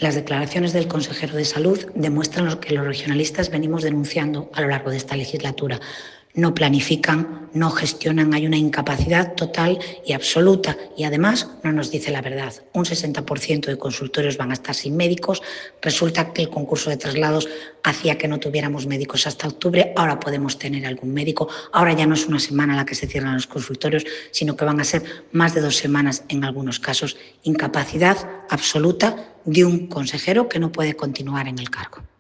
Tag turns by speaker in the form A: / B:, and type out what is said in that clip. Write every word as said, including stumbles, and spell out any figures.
A: Las declaraciones del consejero de Salud demuestran lo que los regionalistas venimos denunciando a lo largo de esta legislatura. No planifican, no gestionan, hay una incapacidad total y absoluta y además no nos dice la verdad. Un sesenta por ciento de consultorios van a estar sin médicos. Resulta que el concurso de traslados hacía que no tuviéramos médicos hasta octubre. Ahora podemos tener algún médico. Ahora ya no es una semana la que se cierran los consultorios, sino que van a ser más de dos semanas en algunos casos. Incapacidad absoluta de un consejero que no puede continuar en el cargo.